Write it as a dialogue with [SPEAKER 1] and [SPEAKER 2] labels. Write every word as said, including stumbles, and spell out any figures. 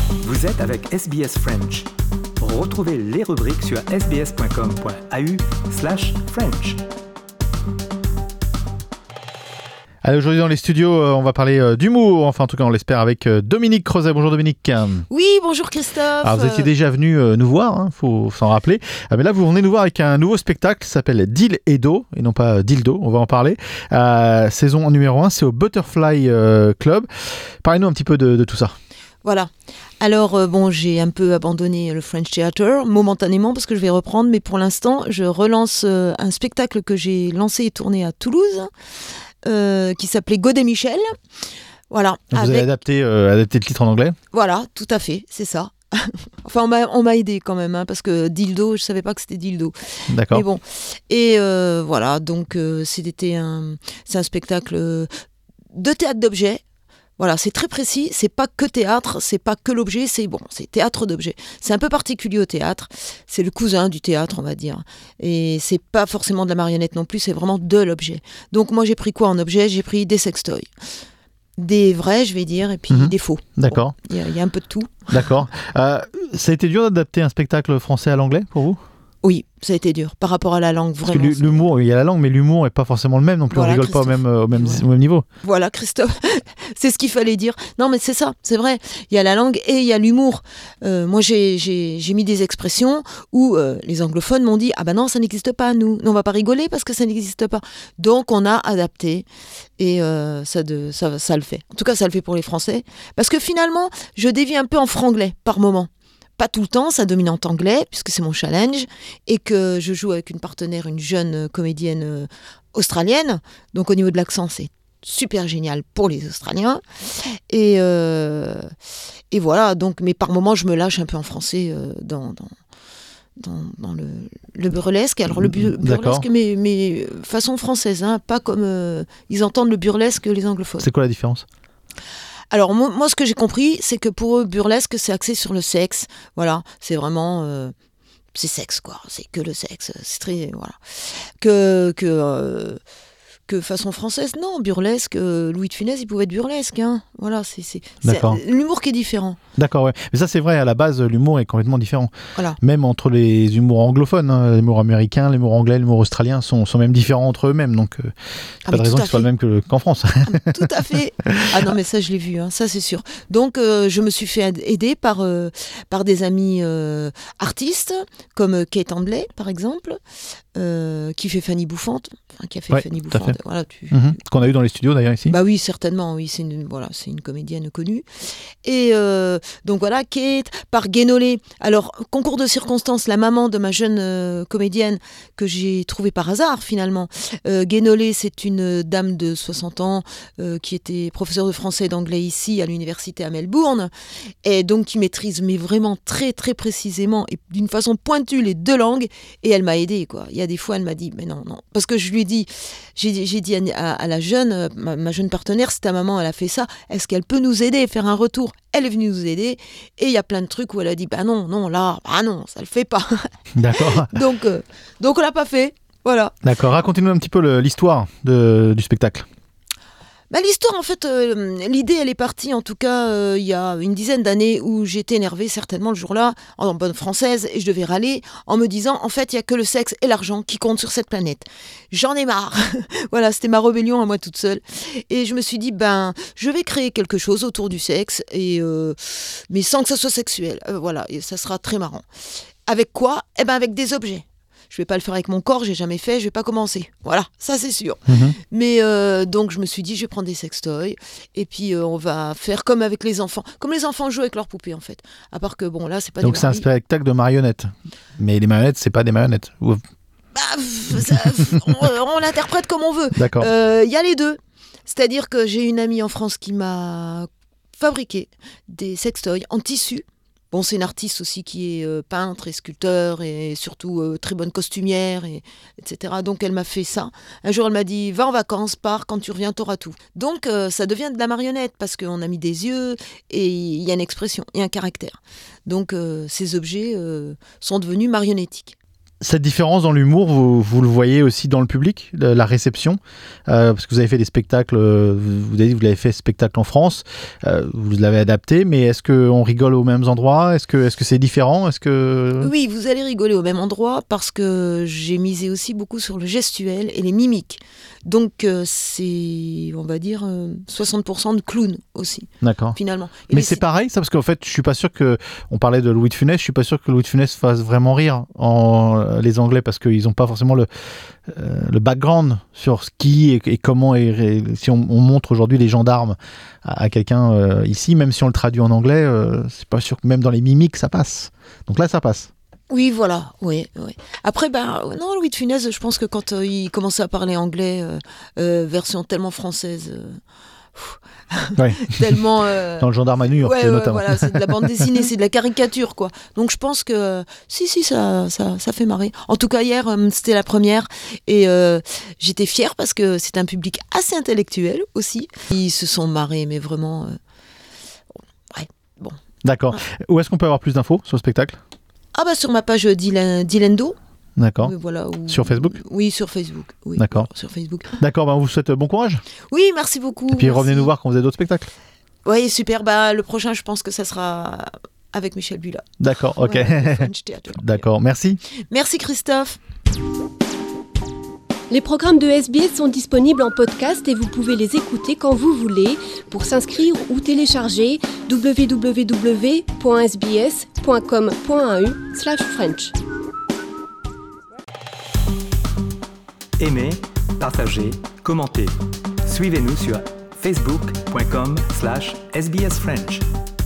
[SPEAKER 1] Vous êtes avec S B S French. Retrouvez les rubriques sur sbs.com.au slash French.
[SPEAKER 2] Allez, aujourd'hui dans les studios, euh, on va parler euh, d'humour, enfin en tout cas on l'espère avec euh, Dominique Crozet. Bonjour Dominique.
[SPEAKER 3] Oui, bonjour Christophe.
[SPEAKER 2] Alors vous étiez déjà venu euh, nous voir, il hein, faut s'en rappeler. Ah, mais là vous venez nous voir avec un nouveau spectacle qui s'appelle Deal et Do, et non pas Dildo, on va en parler. Euh, saison numéro un, c'est au Butterfly euh, Club. Parlez-nous un petit peu de, de tout ça.
[SPEAKER 3] Voilà. Alors, euh, bon, j'ai un peu abandonné le French Theatre, momentanément, parce que je vais reprendre, mais pour l'instant, je relance euh, un spectacle que j'ai lancé et tourné à Toulouse, euh, qui s'appelait God et Michel. Voilà.
[SPEAKER 2] Donc
[SPEAKER 3] avec...
[SPEAKER 2] Vous avez adapté, euh, adapté le titre en anglais ?
[SPEAKER 3] Voilà, tout à fait, c'est ça. Enfin, on m'a, on m'a aidé quand même, hein, parce que Dildo, je savais pas que c'était Dildo.
[SPEAKER 2] D'accord.
[SPEAKER 3] Mais bon, et euh, voilà, donc euh, c'était un, c'est un spectacle de théâtre d'objets. Voilà, c'est très précis, c'est pas que théâtre, c'est pas que l'objet, c'est bon, c'est théâtre d'objet. C'est un peu particulier au théâtre, c'est le cousin du théâtre, on va dire. Et c'est pas forcément de la marionnette non plus, c'est vraiment de l'objet. Donc moi j'ai pris quoi en objet ? J'ai pris des sextoys. Des vrais, je vais dire, et puis
[SPEAKER 2] mmh.
[SPEAKER 3] des faux.
[SPEAKER 2] D'accord.
[SPEAKER 3] Il bon, y, y a un peu de tout.
[SPEAKER 2] D'accord. Euh, ça a été dur d'adapter un spectacle français à l'anglais pour vous ?
[SPEAKER 3] Oui, ça a été dur par rapport à la langue, vraiment.
[SPEAKER 2] Parce que l'humour, il y a la langue, mais l'humour n'est pas forcément le même non plus. Voilà, on rigole pas au même, au, même,
[SPEAKER 3] voilà.
[SPEAKER 2] au même niveau.
[SPEAKER 3] Voilà, Christophe, c'est ce qu'il fallait dire. Non, mais c'est ça, c'est vrai. Il y a la langue et il y a l'humour. Euh, moi, j'ai, j'ai, j'ai mis des expressions où euh, les anglophones m'ont dit « Ah ben non, ça n'existe pas, nous. nous on va pas rigoler parce que ça n'existe pas. » Donc, on a adapté et euh, ça, de, ça, ça le fait. En tout cas, ça le fait pour les Français. Parce que finalement, je dévie un peu en franglais par moment. Pas tout le temps, ça domine en anglais, puisque c'est mon challenge, et que je joue avec une partenaire, une jeune comédienne euh, australienne. Donc au niveau de l'accent, c'est super génial pour les Australiens. Et, euh, et voilà, donc, mais par moments, je me lâche un peu en français euh, dans, dans, dans, dans le, le burlesque. Alors le bu- burlesque, mais, mais façon française, hein, pas comme euh, ils entendent le burlesque les anglophones.
[SPEAKER 2] C'est quoi la différence ?
[SPEAKER 3] Alors moi, moi, ce que j'ai compris, c'est que pour eux, burlesque, c'est axé sur le sexe. Voilà, c'est vraiment... Euh, c'est sexe, quoi. C'est que le sexe. C'est très... Voilà. Que... que euh, que façon française, non, burlesque, euh, Louis de Funès, il pouvait être burlesque, hein. Voilà, c'est, c'est, c'est l'humour qui est différent.
[SPEAKER 2] D'accord, ouais. Mais ça, c'est vrai, à la base, l'humour est complètement différent.
[SPEAKER 3] Voilà.
[SPEAKER 2] Même entre les humours anglophones, hein, l'humour américain, l'humour anglais, l'humour australien sont, sont même différents entre eux-mêmes, donc euh,
[SPEAKER 3] ah,
[SPEAKER 2] pas de raison qu'ils soient le même que, qu'en France.
[SPEAKER 3] Ah, tout à fait. Ah non, mais ça, je l'ai vu, hein, ça, c'est sûr. Donc, euh, je me suis fait aider par, euh, par des amis euh, artistes, comme Kate Handley, par exemple, euh, qui fait Fanny Bouffante, enfin, qui a fait
[SPEAKER 2] ouais,
[SPEAKER 3] Fanny Bouffante. Voilà, tu...
[SPEAKER 2] mmh, qu'on a eu dans les studios d'ailleurs ici.
[SPEAKER 3] Bah oui, certainement, oui, c'est une, voilà, c'est une comédienne connue. Et euh, donc voilà, Kate, par Guénolé. Alors, concours de circonstances, la maman de ma jeune euh, comédienne que j'ai trouvée par hasard finalement. Euh, Guénolé, c'est une dame de soixante ans euh, qui était professeure de français et d'anglais ici à l'université à Melbourne, et donc qui maîtrise mais vraiment très très précisément et d'une façon pointue les deux langues. Et elle m'a aidée, quoi. Il y a des fois, elle m'a dit, mais non, non, parce que je lui ai dit, j'ai, j'ai dit à, à la jeune, ma, ma jeune partenaire, si ta maman elle a fait ça, est-ce qu'elle peut nous aider, faire un retour ? Elle est venue nous aider et il y a plein de trucs où elle a dit bah non, non, là, bah non, ça le fait pas.
[SPEAKER 2] D'accord.
[SPEAKER 3] donc, euh, donc on l'a pas fait, voilà.
[SPEAKER 2] D'accord, racontez-nous un petit peu le, l'histoire de, du spectacle.
[SPEAKER 3] Bah, l'histoire, en fait, euh, l'idée, elle est partie, en tout cas, euh, il y a une dizaine d'années où j'étais énervée, certainement, le jour-là, en bonne française, et je devais râler en me disant, en fait, il n'y a que le sexe et l'argent qui comptent sur cette planète. J'en ai marre. Voilà, c'était ma rébellion à moi toute seule. Et je me suis dit, ben, je vais créer quelque chose autour du sexe, et, euh, mais sans que ça soit sexuel. Euh, voilà, et ça sera très marrant. Avec quoi ? Eh ben, avec des objets. Je vais pas le faire avec mon corps, j'ai jamais fait, je vais pas commencer. Voilà, ça c'est sûr. Mmh. Mais euh, donc je me suis dit, je vais prendre des sextoys et puis euh, on va faire comme avec les enfants, comme les enfants jouent avec leurs poupées en fait. À part que bon là c'est pas.
[SPEAKER 2] Donc
[SPEAKER 3] des
[SPEAKER 2] c'est un spectacle de marionnettes, mais les marionnettes c'est pas des marionnettes. Ou...
[SPEAKER 3] Bah, ça, on, on l'interprète comme on veut.
[SPEAKER 2] D'accord.
[SPEAKER 3] Il euh, y a les deux. C'est-à-dire que j'ai une amie en France qui m'a fabriqué des sextoys en tissu. Bon, c'est une artiste aussi qui est euh, peintre et sculpteur et surtout euh, très bonne costumière, et, etc. Donc, elle m'a fait ça. Un jour, elle m'a dit « Va en vacances, pars, quand tu reviens, t'auras tout. » Donc, euh, ça devient de la marionnette parce qu'on a mis des yeux et il y a une expression et un caractère. Donc, euh, ces objets euh, sont devenus marionnettiques.
[SPEAKER 2] Cette différence dans l'humour, vous, vous le voyez aussi dans le public, la, la réception, euh, parce que vous avez fait des spectacles, euh, vous avez dit que vous l'avez fait spectacle en France, euh, vous l'avez adapté, mais est-ce qu'on rigole aux mêmes endroits ? Est-ce que, est-ce que c'est différent ? Est-ce que...
[SPEAKER 3] Oui, vous allez rigoler au même endroit parce que j'ai misé aussi beaucoup sur le gestuel et les mimiques. Donc euh, c'est, on va dire, euh, soixante pour cent de clown aussi,
[SPEAKER 2] D'accord.
[SPEAKER 3] finalement. Et
[SPEAKER 2] Mais
[SPEAKER 3] les-
[SPEAKER 2] c'est pareil, ça, parce qu'en fait, je suis pas sûr que. On parlait de Louis de Funès, je suis pas sûr que Louis de Funès fasse vraiment rire en les Anglais parce qu'ils ont pas forcément le euh, le background sur ce qui et, et comment. Et, et si on, on montre aujourd'hui les gendarmes à, à quelqu'un euh, ici, même si on le traduit en anglais, euh, c'est pas sûr que même dans les mimiques ça passe. Donc là, ça passe.
[SPEAKER 3] Oui, voilà, oui, oui. Après, ben, non, Louis de Funès, je pense que quand euh, il commençait à parler anglais, euh, euh, version tellement française, euh, pff,
[SPEAKER 2] Ouais.
[SPEAKER 3] tellement... euh,
[SPEAKER 2] Dans le gendarme à New York,
[SPEAKER 3] ouais, ouais,
[SPEAKER 2] notamment.
[SPEAKER 3] voilà, c'est de la bande dessinée, c'est de la caricature, quoi. Donc je pense que, euh, si, si, ça, ça, ça fait marrer. En tout cas, hier, euh, c'était la première, et euh, j'étais fière parce que c'est un public assez intellectuel aussi. Ils se sont marrés, mais vraiment... euh, ouais, bon.
[SPEAKER 2] D'accord. Où est-ce qu'on peut avoir plus d'infos sur le spectacle ?
[SPEAKER 3] Ah bah sur ma page Dylan- Dylendo.
[SPEAKER 2] D'accord.
[SPEAKER 3] Oui, voilà, où-
[SPEAKER 2] Sur Facebook ?
[SPEAKER 3] Oui, sur Facebook. Oui,
[SPEAKER 2] D'accord.
[SPEAKER 3] sur Facebook.
[SPEAKER 2] D'accord, ben on vous souhaite bon courage.
[SPEAKER 3] Oui, merci beaucoup.
[SPEAKER 2] Et puis
[SPEAKER 3] merci.
[SPEAKER 2] revenez nous voir quand vous avez d'autres spectacles.
[SPEAKER 3] Oui, super. Bah, le prochain, je pense que ça sera avec Michel Bula.
[SPEAKER 2] D'accord, ok.
[SPEAKER 3] Voilà, au French Theatre.
[SPEAKER 2] D'accord, merci.
[SPEAKER 3] Merci Christophe.
[SPEAKER 4] Les programmes de S B S sont disponibles en podcast et vous pouvez les écouter quand vous voulez. Pour s'inscrire ou télécharger, w w w point s b s point com point a u slash french.
[SPEAKER 1] Aimez, partagez, commentez. Suivez-nous sur facebook point com slash s b s french.